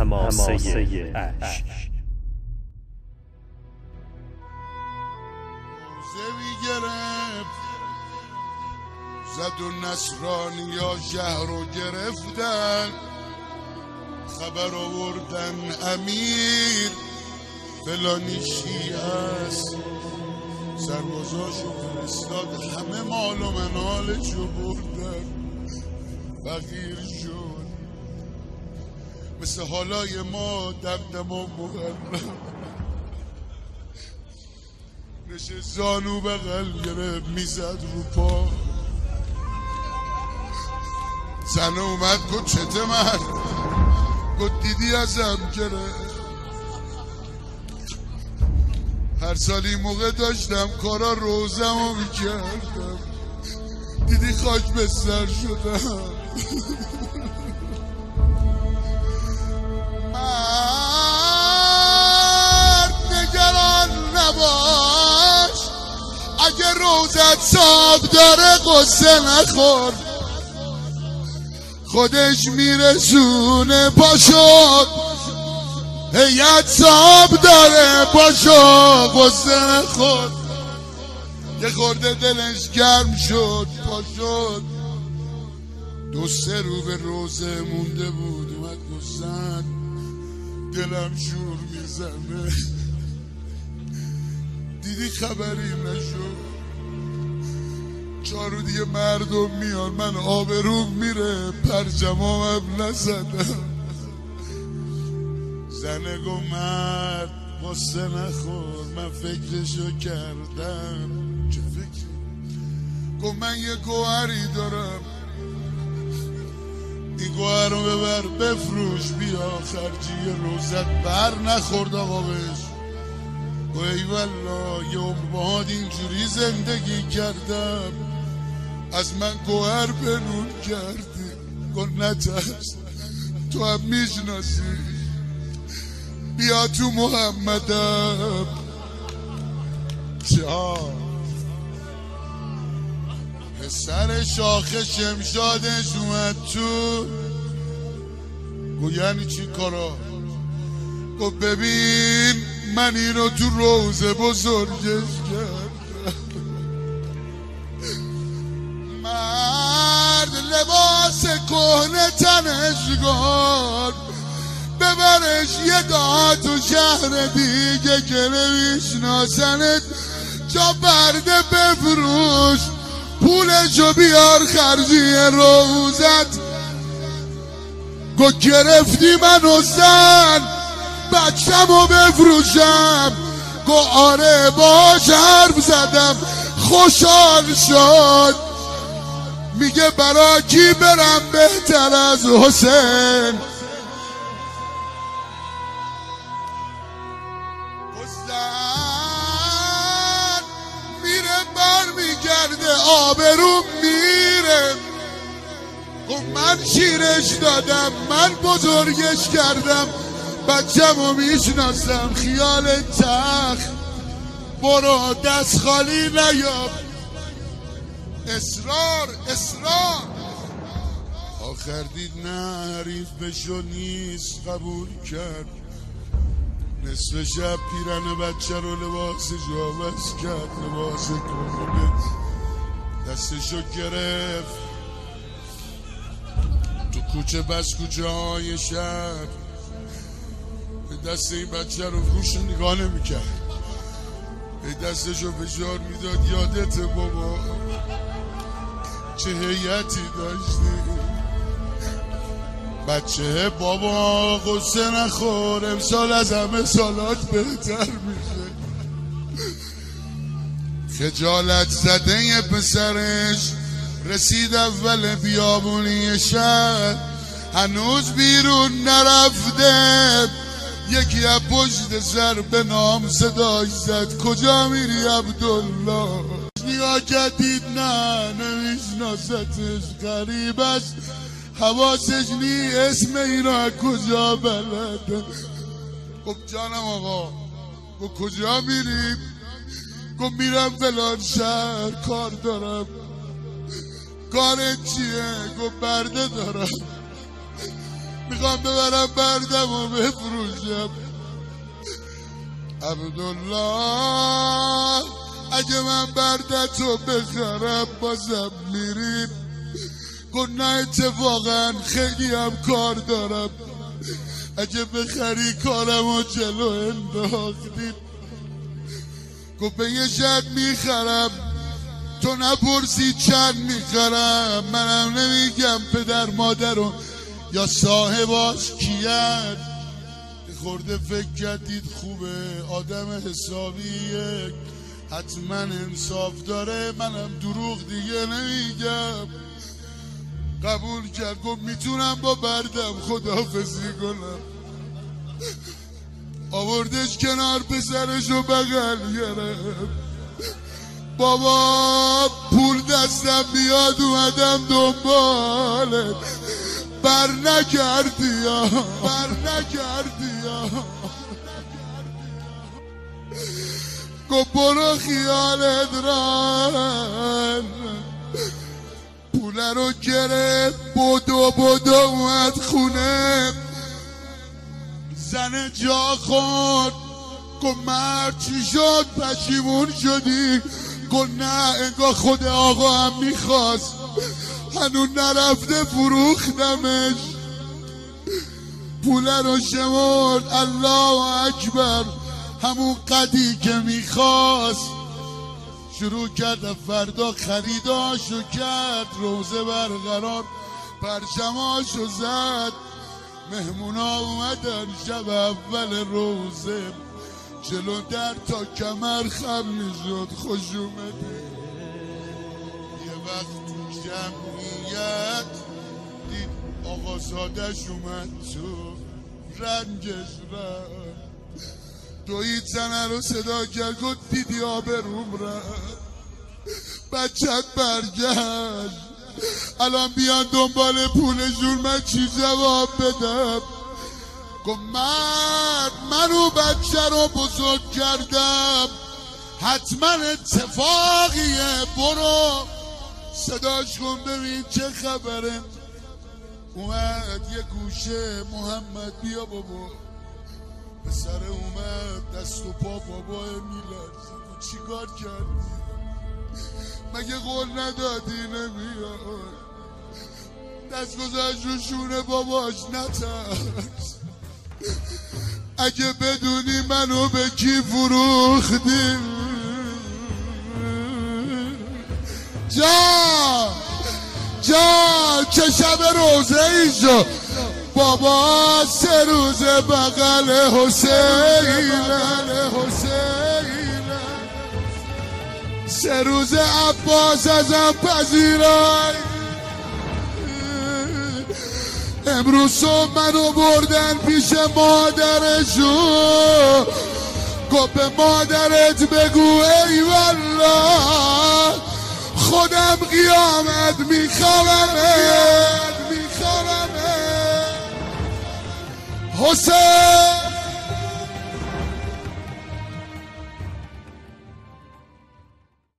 حماسه عشق. زد و نصرانی یا شهر رو گرفتن، خبر آوردن امیر فلانی شیعه است، سربازاشو فرستاد، همه مال و منالشو بردن، فقیر شد مثل حالای ما دمدم و محرم، نشه زانو بغل گرفت میزد رو پا، زنه اومد گفت چته مرد، گفت دیدی ازم گرفت، هر سال این موقع داشتم کارا روزم رو میکردم، دیدی خاک به سر شدم. مرد نگران نباش، اگه روزت صاحب داره قصه نخور، خودش میرسونه پاشو، هیئت صاحب داره پاشو، قصه نخور. یه خورده دلش گرم شد پاشد، دو سه رو به روزه مونده بود، اومد گفتن دلم شور میزنه، دیدی خبری نشد، 4 روز دیگه مردم میان، من آبروم میره، پرجمام نزدم. زنه گو مرد قصه نخور، من فکرشو کردم. چه فکری؟ گو من یه گوهری دارم، این گوهر رو ببر بفروش، بیا خرجی روزت بر نخورد آقا بهش. گو ای والله یه عمر باهات اینجوری زندگی کردم، از من گوهر بنون کردی. گو نترس، تو هم میشناسی، بیا تو محمدم. جان پسر شاخ شمشادش اومد تو، گو یعنی چی کارا؟ گو ببین من اینو تو روزه بزرگش کردم. مرد لباس کهنه تنش کن، ببرش یه گاه تو شهر دیگه که نمیشناسنت، جا برده بفروش، پولشو بیار خرجی روزت. گو گرفتی منو زن، بچه‌مو بفروشم. گو آره باش حرف زدم، خوشحال شد، میگه برا کی برم بهتر از حسین. میره بر میگرده آبروم میره. گفت من شیرش دادم، من بزرگش کردم، بچه‌مو میشناسم، خیال تخت برو دست خالی نیاب. اصرار آخر دید نه حریف بشو نیست، قبول کرد. نصف شب پیرن بچه رو لباسش عوض کرد، لباس کهنه دستشو گرفت تو کوچه، بس کوچه های شهر، به دست این بچه رو روش نگاه نمیکرد، به دستشو فشار میداد. یادت بابا چه هیئتی داشتی؟ بچه بابا قصه نخور، امسال از همه سالات بهتر میشه. خجالت زده یه پسرش رسید اول بیابونی شهر، هنوز بیرون نرفته، یکی از پشت سر به نام صداش زد، کجا میری عبدالله؟ نگاه کردید نه نمیشناستش، غریب است حواسش نی، اسم اینا کجا بلده. گفت جانم آقا. گفت کجا میریم؟ گفت میرم فلان شهر کار دارم. کارت چیه؟ گفت برده دارم. میخوام ببرم بردم و بفروشم. عبدالله اگه من بردتو بخرم بازم میریم. گفت نه اتفاقا خیلی هم کار دارم، اگه بخری کارمو جلو انداختیم. گفت به یه شرط میخرم، تو نپرسی چند میخرم، منم نمیگم پدر مادرم یا صاحباش کیت. خورده فکر کردید خوبه، آدم حسابیه، حتما انصاف داره، منم دروغ دیگه نمیگم. قبول کرد، گفت میتونم با بردم خداحافظی کنم. آوردش کنار، پسرشو بغل گرفت. بابا پول دستم بیاد اومدم دنبالت، بر نکردی یا گفت برو خیالت ران. پوله رو گرفت، بدو اومد خونه، زن جا خورد. گفت مرد چی شد، پشیمون شدی؟ گفت نه انگار خود آقا هم میخواست، هنوز نرفته فروختمش. پوله رو شمرد، الله اکبر، همون قدی که میخواست. شروع کرد فردا خریداشو کرد، روزه برقرار، پرچماشو زد. مهمونا اومدن شب اول روزه، جلو در تا کمر خم میشد. خوش اومده. یه وقت تو جمعیت دید آقا زادش اومد تو، رنگش رفت. دوید زنه رو صدا کرد، گفت دیدی آبروم رفت، بچت برگشت، الان بیان دنبال پولشون، من چی جواب بدم؟ گفت منو بچه رو بزرگ کردم، حتما اتفاقیه، برو صداش کن ببین چه خبره. اومد یه گوشه، محمد بیا بابا. پسر اومد، دست و پا بابا میلرزید. چی کار کردی؟ مگه قول ندادی نمیای؟ دست گذاشت رو شونه باباش، نترس. اگه بدونی منو به کی فروختی. جا که شب روزه ایشو بابا، 3 روز بغل حسینه، 3 روز عباس ازم پذیرای. امروز صبح منو بردن پیش مادرشو، گفت به مادرت بگو ای والله خودم قیامت میخوامه.